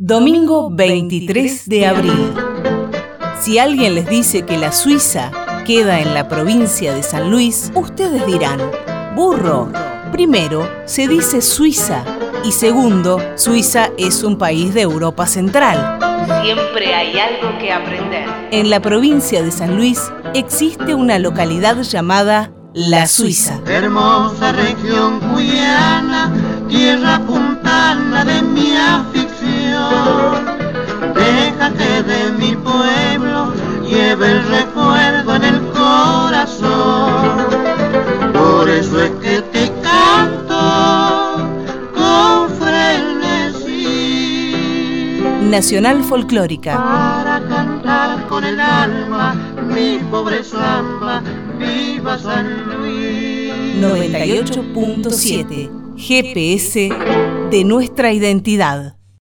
Domingo 23 de abril. Si alguien les dice que la Suiza queda en la provincia de San Luis, ustedes dirán, ¡burro! Primero, se dice Suiza y segundo, Suiza es un país de Europa Central. Siempre hay algo que aprender. En la provincia de San Luis existe una localidad llamada La Suiza. Hermosa región guyana, tierra puntana de mi afición. Déjate de mi pueblo, lleva el recuerdo en el corazón. Por eso es que te canto con frenesí. Nacional Folclórica. Para cantar con el alma mi pobre samba, viva San Luis. 98.7 GPS de nuestra identidad.